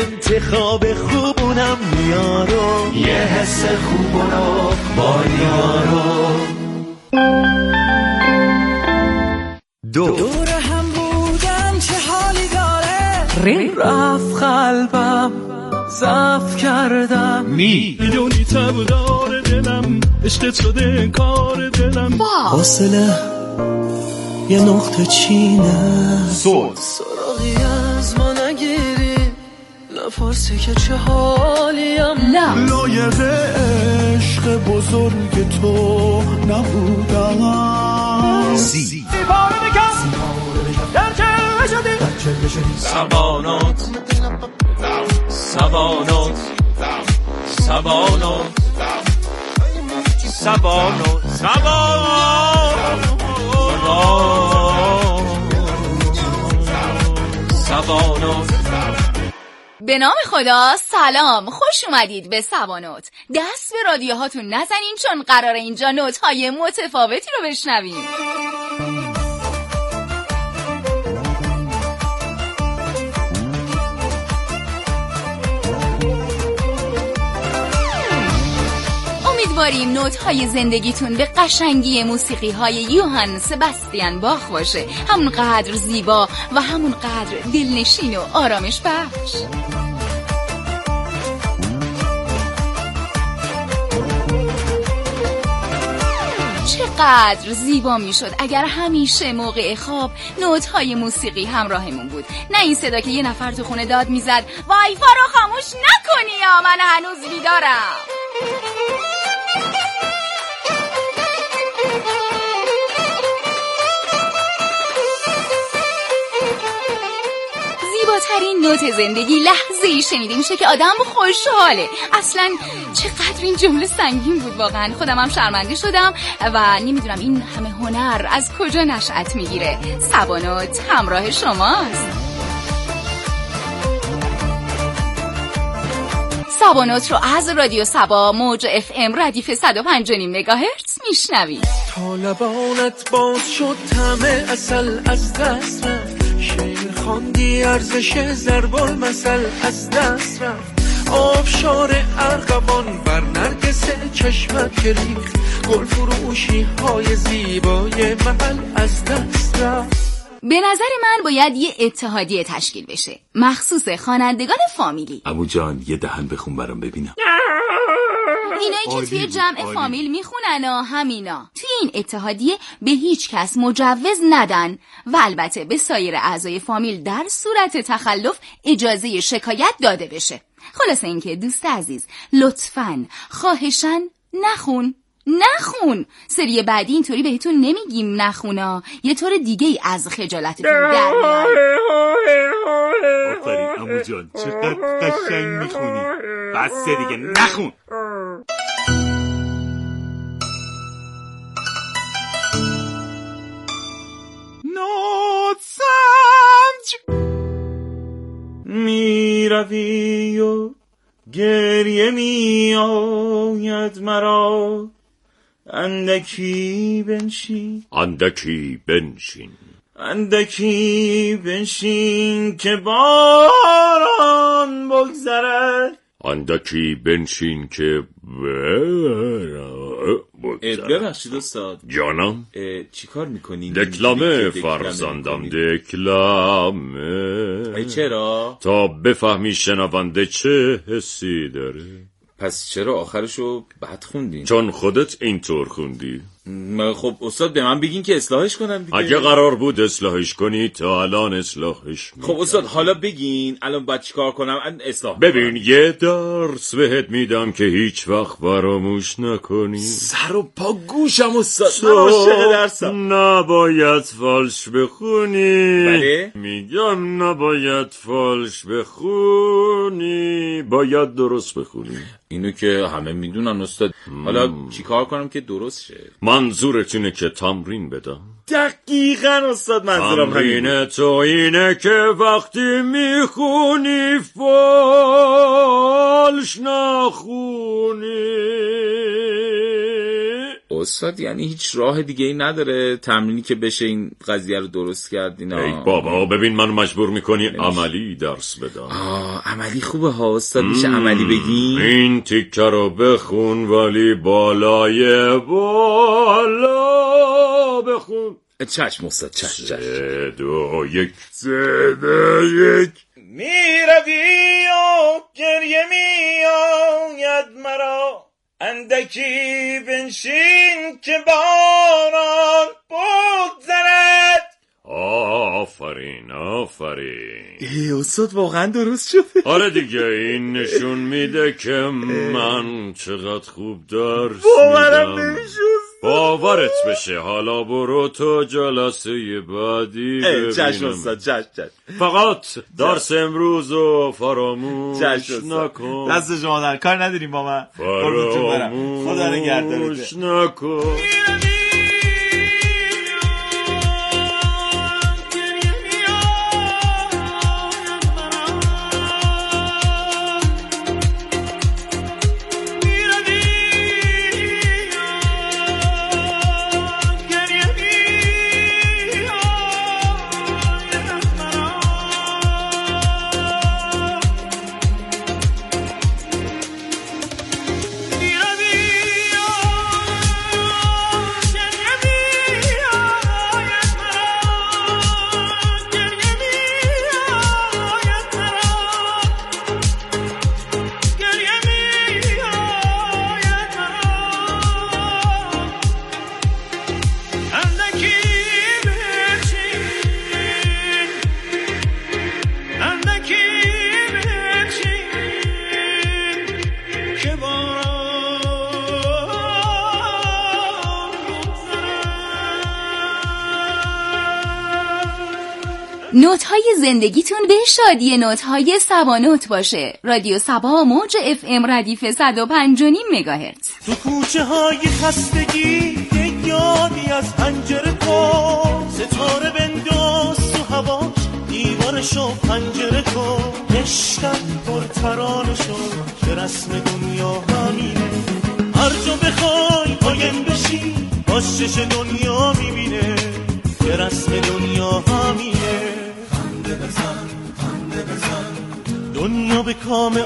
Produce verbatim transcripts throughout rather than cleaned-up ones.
انتخاب خوبونم میارو، یه حس خوبونو با یارو. دو دور هم بودم چه حالی داره، رین رفت قلبم ضعف کردم. می میدونی تبدار دلم عشقت شده کار دلم. حاصله یه نقطه چینه. سول سراغی از ما نگیری، نفرسی که چه حالیم. لایق عشق بزرگ تو نبودم. سی سیپاره بکن در چه شدی سبانات سبانات سبانات سبانات سبانات. به نام خدا، سلام، خوش اومدید به سبانوت. دست به رادیوهاتون نزنین چون قراره اینجا نوت‌های متفاوتی رو بشنویم. امیدواریم نوت‌های زندگیتون به قشنگی موسیقی‌های یوهان سباستیان باخ باشه، همون قدر زیبا و همون قدر دلنشین و آرامش بخش. چقدر زیبا میشد اگر همیشه موقع خواب نوت‌های موسیقی همراهمون بود، نه این صدا که یه نفر تو خونه داد میزد وایفا رو خاموش نکنی یا من هنوز بیدارم. زیباترین نوت زندگی لحظه‌ای شنیده میشه که آدم خوشحاله. اصلا چقدر این جمله سنگین بود، واقعا خودم هم شرمنده شدم و نمیدونم این همه هنر از کجا نشأت میگیره. سبانوت همراه شماست. سبانوت رو از رادیو سبا موج اف ام ردیف صد و پنج و نیم مگاهرتز میشنوید. طالبانت باز شد همه اصل از دست رفت، شعر خواندی ارزش ضرب المثل از دست رفت. آبشار ارغوان بر نرگس چشمت که ریخت، گل فروشی های زیبای محل از دست رفت. به نظر من باید یه اتحادیه تشکیل بشه مخصوص خوانندگان فامیلی. عمو جان یه دهن بخون برام ببینم. اینایی که توی جمع آلی. فامیل میخونن و همینا. توی این اتحادیه به هیچ کس مجوز ندن و البته به سایر اعضای فامیل در صورت تخلف اجازه شکایت داده بشه. خلاصه اینکه دوست عزیز لطفاً خواهشاً نخون نخون. سری بعدی اینطوری بهتون نمیگیم نخونا، یه طور دیگه ای از خجالتتون در میاد. آفرین عمو جان، چقدر قشنگ میخونی. بس دیگه نخون. نوت سنج میروی و گریه میآید مرا، اندکی بنشین اندکی بنشین اندکی بنشین که باران بگذرد. اندکی بنشین که بگذرد. ببخشید استاد جانم، چی کار میکنین؟ دکلمه فرزندم، دکلمه. چرا؟ تا بفهمی شنونده چه حسی داره. پس چرا آخرشو بد خوندین؟ چون خودت اینطور خوندی. خب استاد به من بگین که اصلاحش کنم دیگه. اگه قرار بود اصلاحش کنی تا الان اصلاحش می‌کردم. خب استاد حالا بگین الان باید چیکار کنم اصلاح ببین کنم. یه درس بهت میدم که هیچ وقت فراموش نکنی. سر و پا گوشم استاد، من عاشق درسم. نباید فالش بخونی. بله؟ میگم نباید فالش بخونی، باید درست بخونی. اینو که همه میدونن استاد. حالا چیکار کنم که درست شه؟ منظورت اینه که تمرین بدم؟ دقیقاً استاد منظورم همینه. تمرین تو اینه که وقتی میخونی فالش نخونی. استاد یعنی هیچ راه دیگه ای نداره تمرینی که بشه این قضیه رو درست کرد اینا؟ ای بابا ببین منو مجبور میکنی عملی درس بدم. آه عملی خوبه ها استاد، میشه عملی بگی؟ این تیکه رو بخون ولی بالای بالا بخون. چشم استاد چشم چشم. سه دو یک سه دو یک. میروی و گریه میآید مرا، اندکی بنشین که باران بگذرد. آفرین آفرین. ای استاد واقعا درست شده. آره دیگه این نشون میده که من چقدر خوب درس باورم میدم. نمیشه. باورت بشه. حالا برو تو جلسه بعدی ببینم. چشم استاد چشم چشم. فقط درس امروز رو فراموش نکن. دست شما در کار نداریم با من. فراموش خدا نگهدارت. نکن. نوت های زندگیتون به شادی نوت های سبا نوت باشه. رادیو سبا موج اف ام ردیف صد و پنج و نیم مگاهرتز. تو کوچه های خستگی یادی از پنجره کن، ستاره بنداز تو هواش، دیوارشو پنجره کن. عشقم پر ترانه شد که رسم دنیا همینه، هر جا بخوای قایم بشی آشش دنیا میبینه که رسم دنیا همینه. خنده بزن خنده بزن دنیا به کام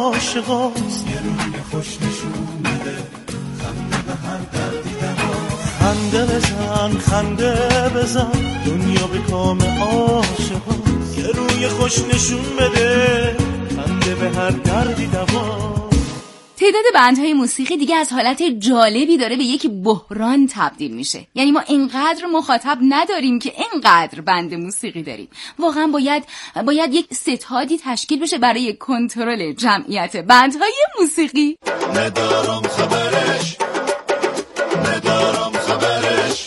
عاشقاست، یه روی خوش نشون میده، خنده به هر دردی دواست. خنده بزن خنده بزن دنیا به کام عاشقاست، یه روی خوش نشون بده، خنده به هر دردی دواست. تعداد بندهای موسیقی دیگه از حالت جالبی داره به یک بحران تبدیل میشه. یعنی ما اینقدر مخاطب نداریم که اینقدر بند موسیقی داریم. واقعا باید باید یک ستادی تشکیل بشه برای کنترل جمعیت بندهای موسیقی. ندارم خبرش ندارم خبرش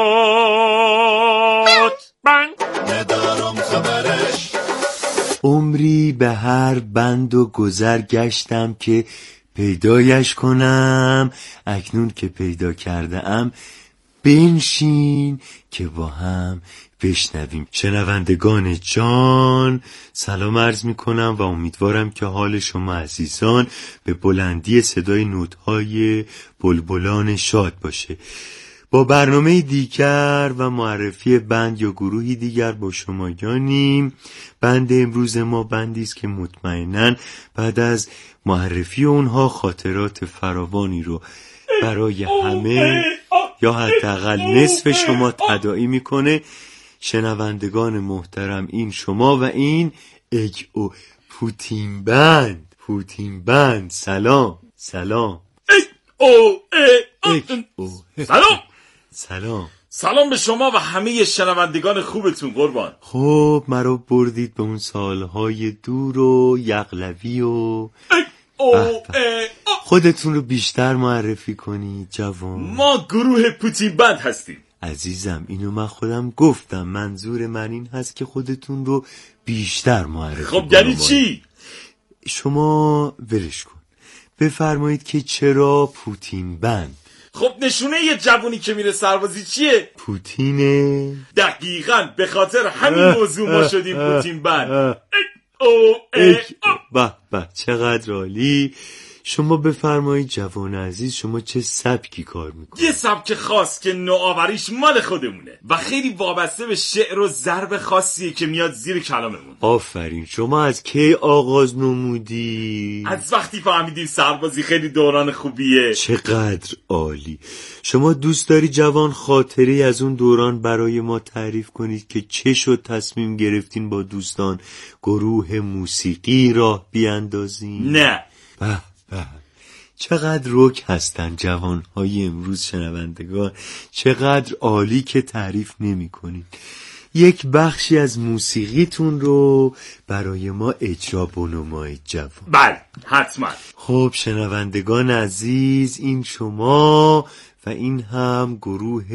نوت بند ندارم خبرش. عمری به هر بند و گذر گشتم که پیدایش کنم، اکنون که پیدا کرده ام بنشین که با هم بشنویم. شنوندگان جان سلام عرض می کنم و امیدوارم که حال شما عزیزان به بلندی صدای نوت‌های بلبلان شاد باشه. با برنامه دیگر و معرفی بند یا گروهی دیگر با شما یانیم. بند امروز ما بندی است که مطمئناً بعد از معرفی اونها خاطرات فراوانی رو برای همه یا حداقل نصف شما تداعی میکنه. شنوندگان محترم این شما و این اگ او پوتین بند. پوتین بند سلام سلام او ای او سلام سلام سلام به شما و همه شنوندگان خوبتون قربان. خب مرا بردید به اون سالهای دور و یغلبی و خودتون رو بیشتر معرفی کنید جوان. ما گروه پوتین بند هستیم عزیزم. اینو من خودم گفتم، منظور من این هست که خودتون رو بیشتر معرفی خب یعنی چی؟ شما ولش کن، بفرمایید که چرا پوتین بند؟ خب نشونه یه جوونی که میره سربازی چیه؟ پوتینه. دقیقاً به خاطر همین موضوع ما شدیم پوتین بند. به به چقدر عالی. شما بفرمایید جوان عزیز، شما چه سبکی کار میکنید؟ یه سبک خاص که نوآوریش مال خودمونه و خیلی وابسته به شعر و ضرب خاصیه که میاد زیر کلاممون. آفرین. شما از کی آغاز نمودی؟ از وقتی فهمیدیم سربازی خیلی دوران خوبیه. چقدر عالی. شما دوست داری جوان خاطری از اون دوران برای ما تعریف کنید که چه شد تصمیم گرفتین با دوستان گروه موسیقی راه بیاندازین؟ نه. به به، چقدر رک هستن جوانهای امروز شنوندگان، چقدر عالی که تعریف نمی کنید. یک بخشی از موسیقیتون رو برای ما اجرا بنمایید جوان. بله حتما. خب شنوندگان عزیز، این شما و این هم گروه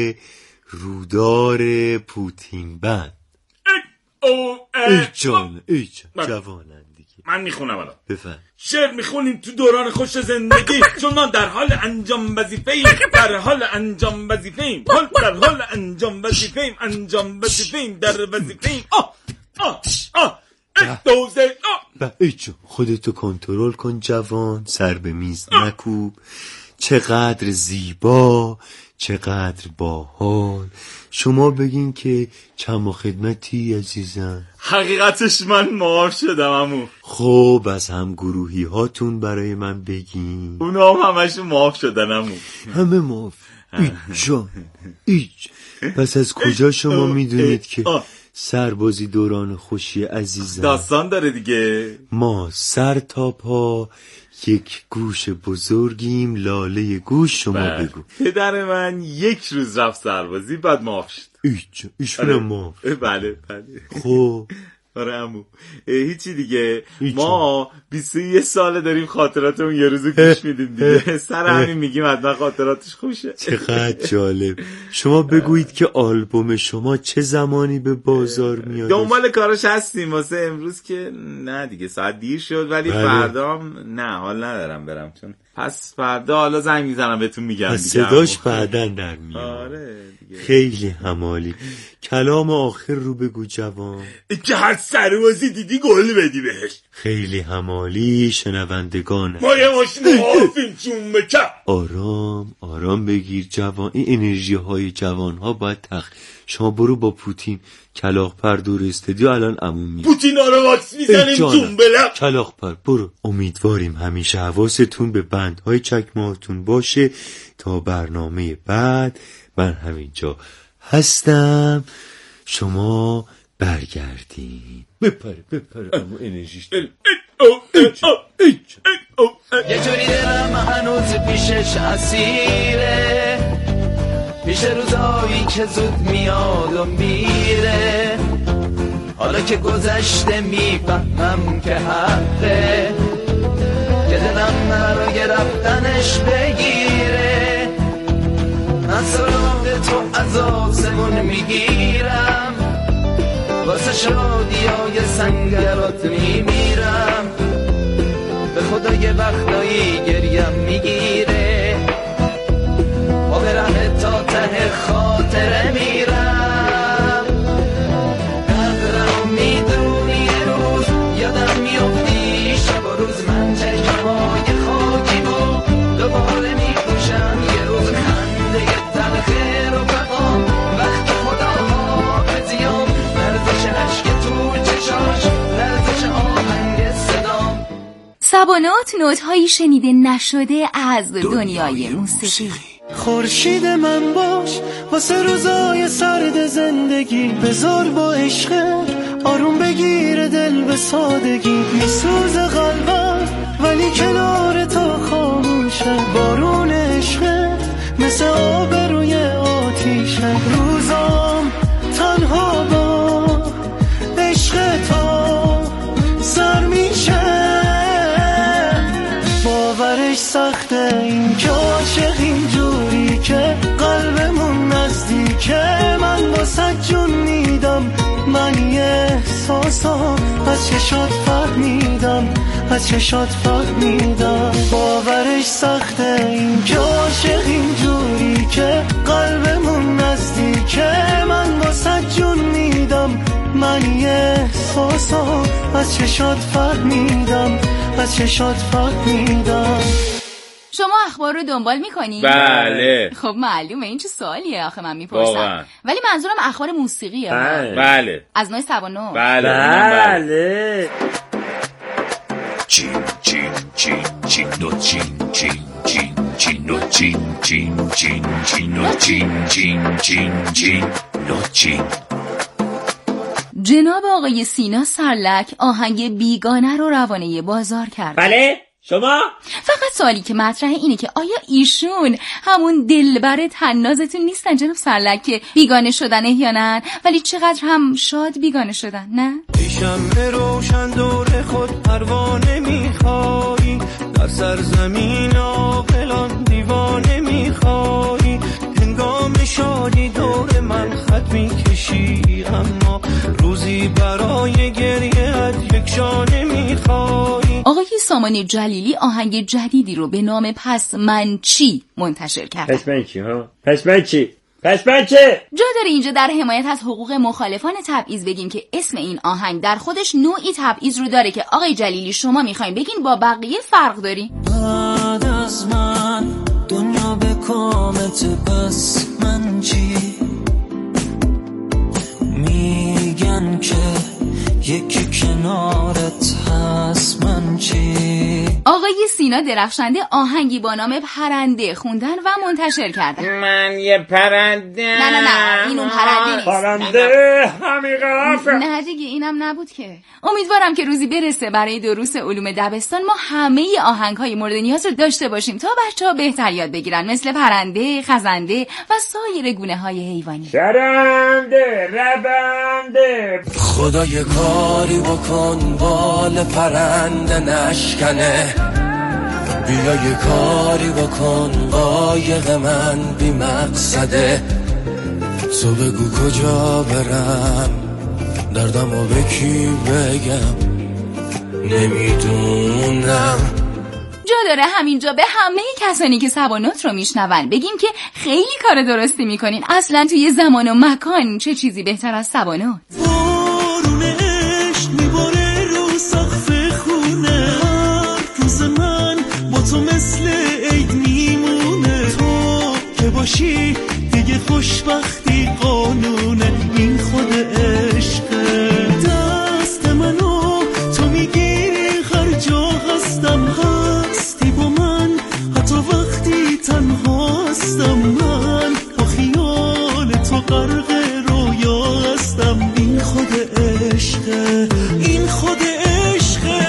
رودار پوتین بند. ای جان ای جان جوانن دیگه. من میخونم الان. بفهم. شعر میخونیم تو دوران خوش زندگی، چون ما در حال انجام وظیفه‌ایم، در حال انجام وظیفه‌ایم، در حال انجام وظیفه‌ایم، انجام وظیفه‌ایم، در وظیفه‌ایم. آه آه آه دوزه آه. ای جان خودتو کنترل کن جوان، سر به میز نکوب. چقدر زیبا، چقدر باحال. شما بگین که چم و خدمتی عزیزم. حقیقتش من معاف شدم عمو. خب از هم گروهی هاتون برای من بگین. اونا هم همش معاف شدن عمو. همه معاف. ای جان ای جان. پس از کجا شما میدونید که سربازی دوران خوشی عزیزم؟ داستان داره دیگه. ما سر تا پا یک گوش بزرگیم، لاله گوش. شما بله. بگو. پدر من یک روز رفت سربازی بعد معاف شد. ایچ ایشون هم معاف. بله بله. خب آره عمو. هیچی دیگه. ما بیست و یک ساله داریم خاطرات اون یه روزو گوش میدیم دیگه. سر همین میگیم حتما خاطراتش خوشه. چقدر جالب. شما بگویید که آلبوم شما چه زمانی به بازار میاد؟ دنبال کاراش هستیم واسه امروز که نه دیگه، ساعت دیر شد، ولی فردا نه حال ندارم برم، چون پس فردا حالا زنگ میزنم بهتون میگم دیگه. صداش بعدن در میاد. آره دیگه. خیلی همالی. کلام آخر رو بگو جوان. که هر سربازی دیدی گل بدی بهش. خیلی همالی. شنوندگان ما یه ماشین معافیم چون بکن. آرام آرام بگیر جوان. این انرژی های جوان ها باید تخ. شما برو با پوتین کلاغ پر دور استودیو الان عموم می پوتین ها رو واکس میزنیم تون بلم. کلاغ پر برو. امیدواریم همیشه حواستون به بندهای چکمهاتون باشه تا برنامه بعد. من همینجا هستم، شما برگردین. بپره بپره اما انرژیش یه جوری دلم هنوز پیشش اسیره، پیش روزایی که زود میاد و میره. حالا که گذشته میفهمم که حقه، که دلم برای رفتنش بگیره. من سراغ تو از آسمون میگیرم، واسه شادیای سنگرات میمیرم. به خدا یه وقتایی گریم میگیره، با برم تا ته خاطره میرم. قدرم میدونی یه روز یادم میافتی، شب و روز من چشمای خاکی و دوباره میپوشم. یه روز خنده تلخه رو بقام، وقت خدا حافظیام، لرزش عشق تو چشاش، لرزش آهنگ صدام. سبانات نوت‌هایی شنیده نشده از دنیای موسیقی. خورشید من باش واسه روزای سرد زندگی، بذار با عشق آروم بگیر دل به سادگی. میسوز قلبم ولی کنار تو خاموشه، بارون عشق مثل آب روی آتیشه. روزام تنها با عشق تو سر میشه، باورش سخته این که عاشق اینجوری که قلبمون نزدیکه. من واسه جون میدم، من یه احساسم از چشات فهمیدم، از چشات فهمیدم. باورش سخته این که عاشق اینجوری که قلبمون نزدیکه. من واسه جون میدم، من یه احساسم از چشات فهمیدم، از از چشات پاک میدم. شما اخبار رو دنبال میکنی؟ بله. خب معلومه، این چه سوالیه آخه من میپرسم. ولی منظورم اخبار موسیقیه. بله. بله. از نوع سبانو. بله. بله. چین چین چین چین چین چین چین چین چین چین چین چین چین چین چین چین چین. جناب آقای سینا سرلک آهنگ بیگانه رو روانه بازار کرد. بله. شما؟ فقط سوالی که مطرحه اینه که آیا ایشون همون دلبر طنازتون نیستن جناب سرلک که بیگانه شدنه یا نه؟ ولی چقدر هم شاد بیگانه شدن، نه؟ شمع روشن دور خود پروانه میخوایی، در سرزمین عاقلان دیوانه میخوایی، هنگام شادی دور من خط میکشی، اما روزی برای گریه یک شانه میخوایی. آقای سامان جلیلی آهنگ جدیدی رو به نام پس من چی منتشر کرد. پس من چی ها؟ پس من چی؟ پس من چی؟ جا داره اینجا در حمایت از حقوق مخالفان تبعیض بگیم که اسم این آهنگ در خودش نوعی تبعیض رو داره که آقای جلیلی شما میخواین بگین با بقیه فرق داری. بعد از من دنیا به کامت، پس من چی؟ میگن که یکی کنارت هست، من چی؟ آقای سینا درخشنده آهنگی با نام پرنده خوندن و منتشر کردن. من یه پرنده. نه نه نه این اون پرنده نیست. پرنده همین قرافه. نه دیگه اینم نبود که. امیدوارم که روزی برسه برای دروس علوم دبستان ما همه آهنگ‌های مورد نیاز رو داشته باشیم تا بچه‌ها بهتر یاد بگیرن، مثل پرنده، خزنده و سایر گونه‌های حیوانی. شرنده، ربنده. خدا یه کاری بکن بال پرنده نشکنه، بیا یه کاری بکن قایق من بی مقصده، تو بگو کجا برم دردمو به کی بگم نمیدونم. جا داره همینجا به همه کسانی که سبانوت رو میشنون بگیم که خیلی کار درستی میکنین. اصلا توی زمان و مکان چه چیزی بهتر از سبانوت. بارون عشق میباره رو سقف خونه، هر روز من با تو مثل عید میمونه، تو که باشی دیگه خوشبختی قانونه، این خود عشقه. دست منو تو میگیری هر جا هستم، هستی با من حتی وقتی تنها هستم، من با خیال تو غرق رویا هستم، این خود عشقه، این خود عشقه.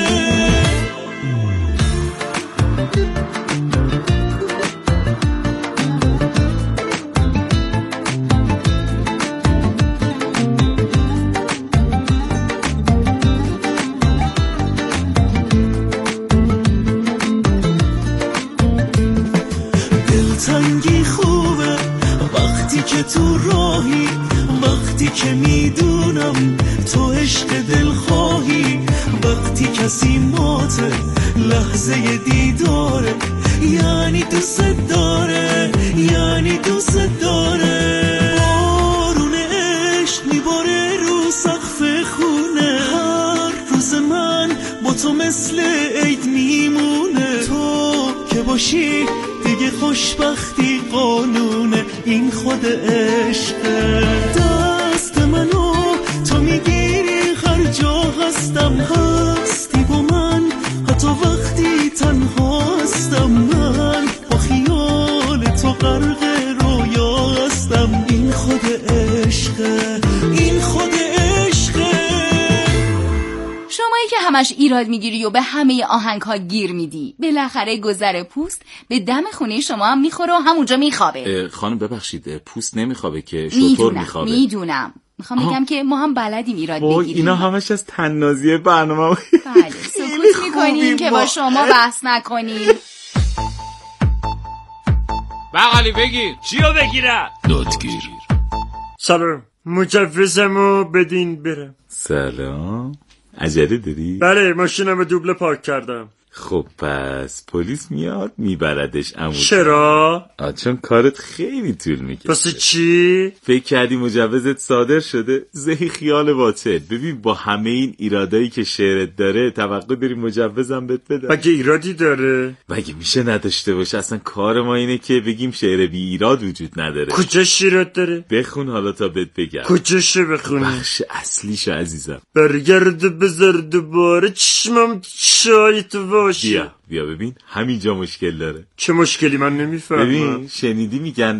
دلتنگی خوبه وقتی که تو راهی، وقتی که میدونم تو عشق دل خواهی، وقتی کسی ماته لحظه دیداره، یعنی دوست داره، یعنی دوست داره. بارون عشق میباره رو سقف خونه، هر روز من با تو مثل عید میمونه، تو که باشی دیگه خوشبختی قانونه، این خود عشقه. دست منو تو میگیری هر جا هستم، هستی با من حتی وقتی تنها هستم، من با خیال تو غرق رویا هستم، این خود عشقه، این خود عشقه. شمایی که همش ایراد میگیری و به همه آهنگ‌ها گیر میدی، بالاخره گذر پوست به دم خونه شما هم میخوره و همونجا میخوابه. خانم ببخشید، پوست نمیخوابه که شطور میخوابه. میدونم میخوام بگم که ما هم بلدیم ایراد بگیریم. اینا همش از طنازی برنامه. بله سکوت میکنیم که با شما بحث نکنیم. بقالی بگیر. چیو بگیرم؟ دادگیر. سلام، مجوزمو بدین برم. سلام، عجله داری؟ بله، ماشینمو دوبله پارک کردم. خب پس پلیس میاد میبردش عمو. چرا؟ آه چون کارت خیلی طول میکشه. پس چی؟ فکر کردی مجوزت صادر شده؟ زهی خیال باطل. ببین با همه این ایرادایی که شعرت داره توقع داری مجوزم بهت بدم؟ مگه ایرادی داره؟ مگه میشه نداشته باشه؟ اصلا کار ما اینه که بگیم شعر بی ایراد وجود نداره. کجاش ایراد داره؟ بخون حالا تا بهت بگم. کجاشه بخونی؟ بخش اصلیشو عزیزم. برگرد بذار دوباره چشمم چای تو باشه. بیا بیا ببین همینجا مشکل داره. چه مشکلی؟ من نمیفهمم. ببین شنیدی میگن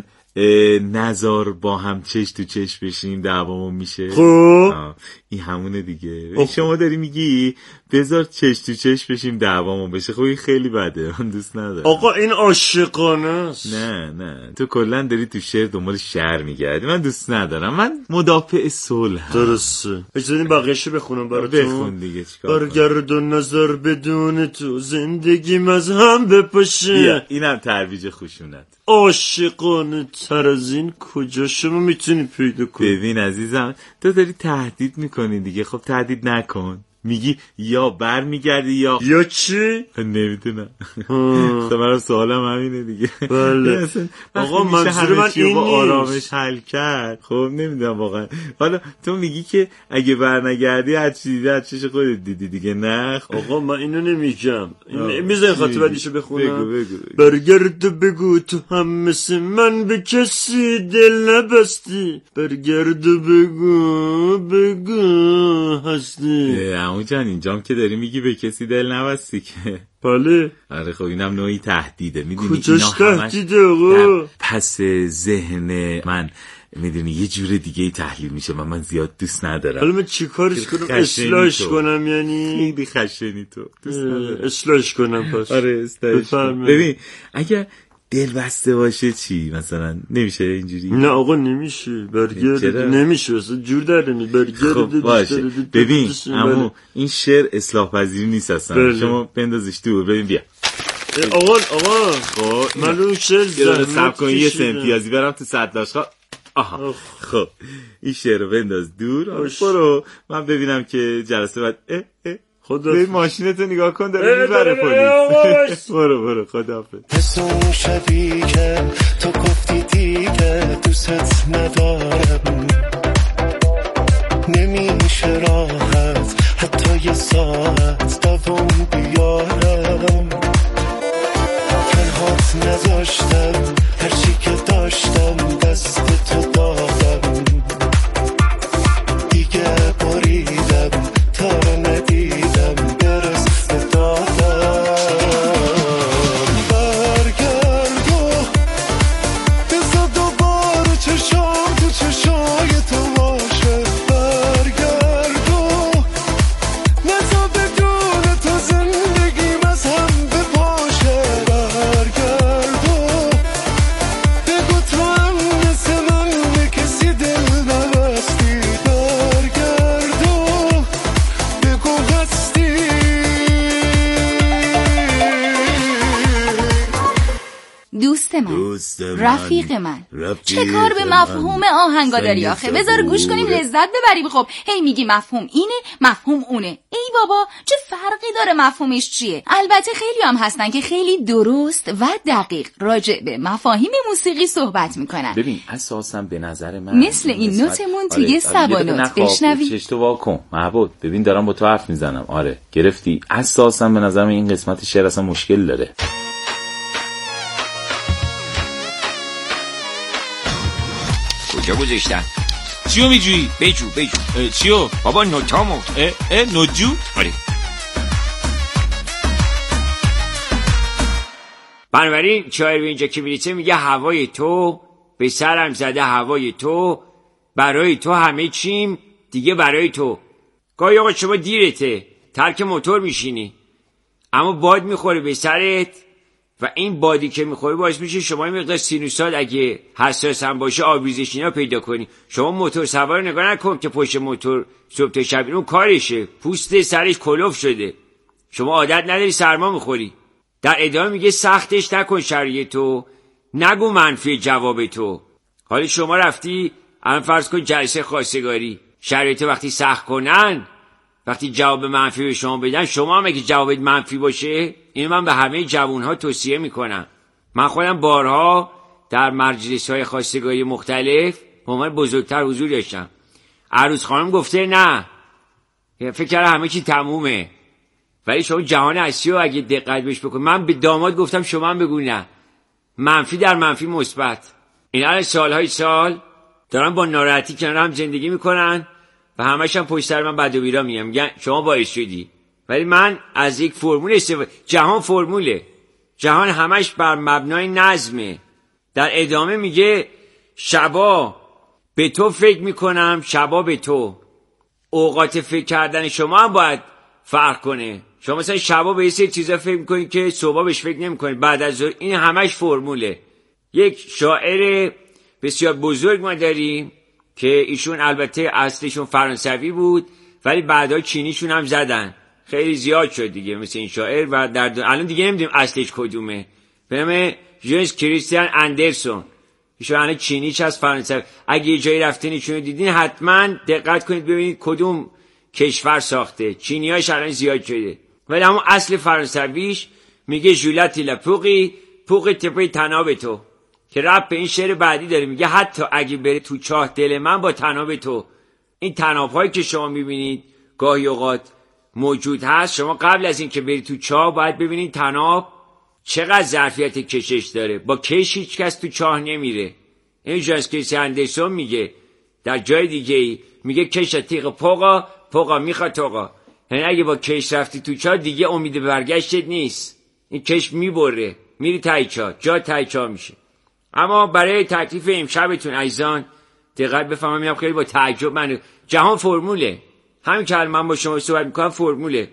نزار با هم چش تو چش بشیم دعوامون میشه. خب این همونه دیگه. شما داری میگی بذار چش تو چش بشیم دعوامون بشه. خب این خیلی بده، من دوست ندارم. آقا این عاشقانه است. نه نه تو کلا داری تو شعر دنبال شعر میگردی، من دوست ندارم. من مدافع صلح. درسته. اجازه بدین بقیه‌شو بخونم براتون. بخون دیگه چیکار کنم. برگرد و نظر بدون تو زندگیم از هم بپاشه. بیا اینم ترویج خشونت. عاشقانه تر از این کجا شما میتونی پیدا کنی؟ ببین عزیزم تو داری تهدید میکنی دیگه. خب تهدید نکن. میگی یا بر میگردی یا یا چی؟ نمیدونم. تو من سوالم همینه دیگه. بله. آقا منظور من این با آرامش حل کرد. خب نمیدونم واقعا. حالا تو میگی که اگه بر نگردی هر چی دیدی هر چیش خودت دیدی دیگه. نه آقا من اینو نمیگم. میذاری خاطر بعدیشو بخونم. بگو بگو. برگرد بگو تو هم مثل من به کسی دل نبستی. برگرد بگو بگو هستی. عمو جان اینجام که داری میگی به کسی دل نبستی که. بله. آره خب اینم نوعی تهدیده. میدونی کجاش تهدیده آقا؟ پس ذهن من میدونی یه جور دیگه ای تحلیل میشه و من زیاد دوست ندارم. حالا من چی کارش کنم؟ اصلاحش کنم یعنی؟ خیلی خشنی تو. دوست ندارم. اصلاحش کنم پس. آره اصلاحش کنم. ببین اگر دل بسته باشه چی مثلا نمیشه اینجوری؟ نه آقا نمیشه. برگرد نمیشه اصلا جور در نمیشه. برگرد خب باشه. ببین عمو این شعر اصلاح پذیری نیست اصلا. شما بندازش دور. ببین بیا آقا آقا خب من اون شعر زحمت کشیدم. یه سه امتیازی برم تو صدلاشخا. آها خب این شعر رو بنداز دور. برو من ببینم که جلسه بعد اه اه خدا به ماشینتو نگاه کن داره میبره پلیس. برو برو خداحافظ. حس اون شبی که تو گفتی دیگه دوست ندارم نمیشه راحت حتی یه ساعت دوام بیارم. تنهات نذاشتم هرچی که داشتم دست تو دادم دیگه بریدم تا رو ندیدم برس دادم. برگرد و بذار دوباره چشام تو چشای تو باشه. برگرد و نذار بدون تو زندگیم از هم بپاشه. برگرد و بگو تو هم مثل من به کسی دل نبستی. برگرد و بگو هستی. دوست من, دوست من. رفیق من رفیق چه کار به مفهوم آهنگا داری آخه؟ بذار گوش کنیم لذت ببریم. خب هی میگی مفهوم اینه مفهوم اونه. ای بابا چه فرقی داره مفهومش چیه؟ البته خیلی هم هستن که خیلی درست و دقیق راجع به مفاهیم موسیقی صحبت میکنن. ببین اساسا به نظر من مثل این نوتمون توی آره. سبانوت بشنوی. چشتو واکن معبود ببین دارم با تو حرف میزنم. آره گرفتی. اساسا به نظر من این قسمت شعر اصلا مشکل داره. کجا گذاشتم؟ چیو میجویی؟ بجو بجو. چیو؟ بابا نوتامو. اه اه نوجو؟ آره. بنابراین شاعر به اینجا که میرسه میگه هوای تو به سرم زده هوای تو برای تو همه چیم دیگه برای تو. گاهی آقا شما دیرته ترک موتور میشینی اما باد میخوره به سرت و این بادی که میخوره باعث میشه شما این مقدار سینوسات اگه حساس هم باشه آبریزش اینا پیدا کنی. شما موتور سوار نگاه نکن که پشت موتور صبح تا شب اون کارشه. پوست سرش کلوف شده. شما عادت نداری سرما میخوری. در ادامه میگه سختش نکن شرایط تو نگو منفی جواب تو. حالا شما رفتی الان فرض کن جلسه خواستگاری شرایط وقتی سخت کنن وقتی جواب منفی به شما بدن شما هم اگه جوابت منفی باشه این من به همه جوانها توصیه میکنم. من خودم بارها در مجلس‌های خواستگاری مختلف به عنوان بزرگتر حضور داشتم. عروس خانم گفته نه، فکر کرده همه چی تمومه، ولی شما جهان اصلی رو اگه دقت بهش بکن. من به داماد گفتم شما هم بگو نه، منفی در منفی مثبت. اینا سالهای سال دارن با ناراحتی کنار هم زندگی میکنن و همش هم پشت سر من بد و بیرا میگن، میگن شما باعث شدی. ولی من از یک فرمول استفاده. جهان فرموله، جهان همش بر مبنای نظمه. در ادامه میگه شبا به تو فکر میکنم، شبا به تو. اوقات فکر کردن شما هم باید فرق کنه. شما مثلا شبا به یه سری چیزا فکر میکنید که صبح بهش فکر نمیکنید، بعد از ظهر. این همش فرموله. یک شاعر بسیار بزرگ ما داریم که ایشون البته اصلشون فرانسوی بود ولی بعدا چینیشون هم زدن، خیلی زیاد شد دیگه مثل این شاعر و در دو... الان دیگه نمیدونیم اصلش کدومه. به نام ژنس کریستیان اندرسون. ایشون الان چینیش از فرانسوی. اگه یه جایی رفتین ایشونو دیدین حتما دقت کنید ببینید کدوم کشور ساخته. چینیاش الان زیاد شده ولی همون اصل فرانسویش میگه ژولتی لپوقی پوق تپه تناب تو، که رب به این شعر بعدی داره. میگه حتی اگه بری تو چاه دل من با تناب تو. این تناب هایی که شما میبینید گاهی اوقات موجود هست، شما قبل از این که بری تو چاه باید ببینید تناب چقدر ظرفیت کشش داره. با کش هیچ کس تو چاه نمیره. این ژنس کریستیان اندرسون میگه در جای دیگه ای، میگه کش تیغ پوقا پوقا میخواد توقا. یعنی اگه با کش رفتی تو چاه دیگه امید برگشتت نیست، این کش میبره، میری تای چاه، جا تای چاه میشه. اما برای تکلیف امشبتون عزیزان دقت بفهمم، میام خیلی با تعجب من جهان فرموله. همین که من با شما صحبت میکنم فرموله.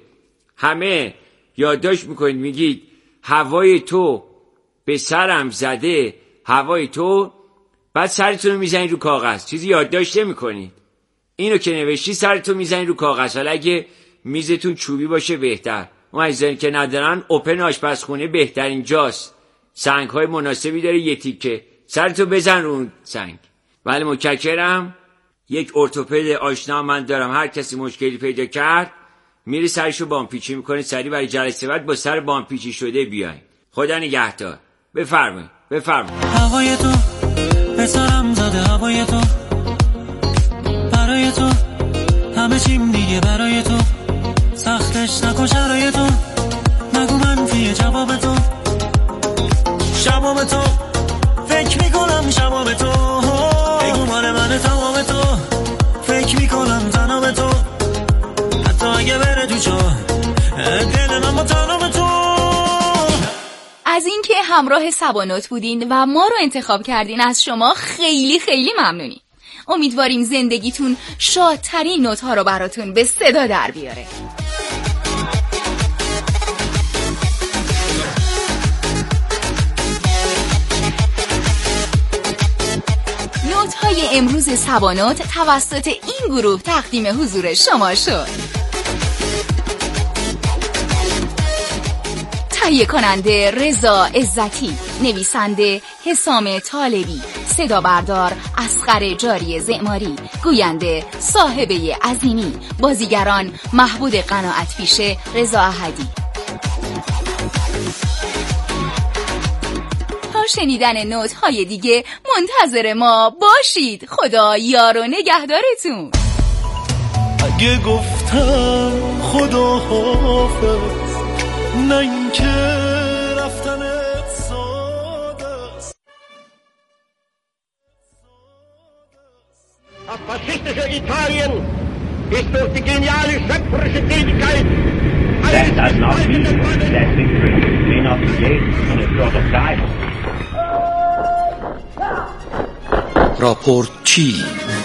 همه یادداشت میکنید میگید هوای تو به سرم زده، هوای تو، بعد سرتون رو میزنید رو کاغذ، چیزی یادداشت نمیکنید. اینو که نوشتی سرتون میزنید رو کاغذ. حالا اگه میزتون چوبی باشه بهتر. اون عزیزانی که ندارن اوپن آشپزخونه بهترین جاست، سنگ های مناسبی داره، یه تیکه سرتو بزن رو اون سنگ. بله متشکرم. یک ارتوپد آشنا من دارم، هر کسی مشکلی پیدا کرد میره سرشو بامپیچی میکنه، سری برای جلسه بعد با سر بامپیچی شده بیاین. خدا نگهدار. بفرمایید بفرمایید. هوای تو به سرم زده، هوای تو برای تو همه چیم دیگه برای تو، سختش نکن شرای تو، نگو منفیه جواب تو، شباب تو فکر میکنم، شباب تو بگو مال من تمام تو، فکر میکنم تنام تو، حتی اگه بره تو چاه دل من با تنام تو. از اینکه همراه سبانوت بودین و ما رو انتخاب کردین از شما خیلی خیلی ممنونیم. امیدواریم زندگیتون شادترین نوت ها رو براتون به صدا در بیاره. نوت های امروز سبانوت توسط این گروه تقدیم حضور شما شد. تهیه کننده رضا عزتی، نویسنده حسام طالبی، صدا بردار اصغر جاری زعماری، گوینده صاحبه عظیمی، بازیگران محبود قناعت پیشه، رضا احدی. تا شنیدن نوت های دیگه منتظر ما باشید. خدا یار و نگهدارتون. اگه گفتم خدا حافظ، نه اینکه رفتنت ساده است. Das faschistische Italien ist durch die geniale schöpferische Tätigkeit That does not mean that victory may not be gained on a plot of diamond. راپورت چی؟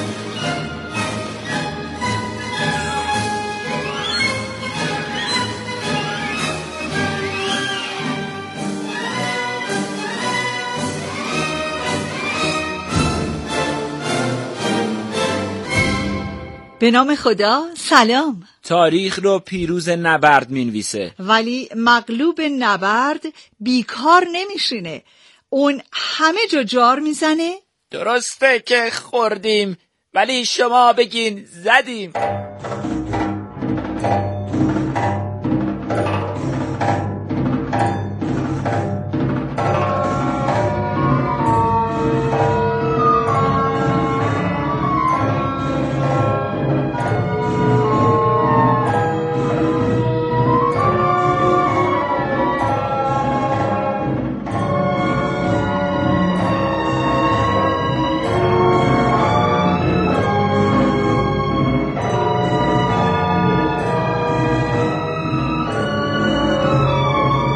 به نام خدا. سلام. تاریخ رو پیروز نبرد مینویسه، ولی مغلوب نبرد بیکار نمیشینه، اون همه جا جار میزنه. درسته که خوردیم ولی شما بگین زدیم.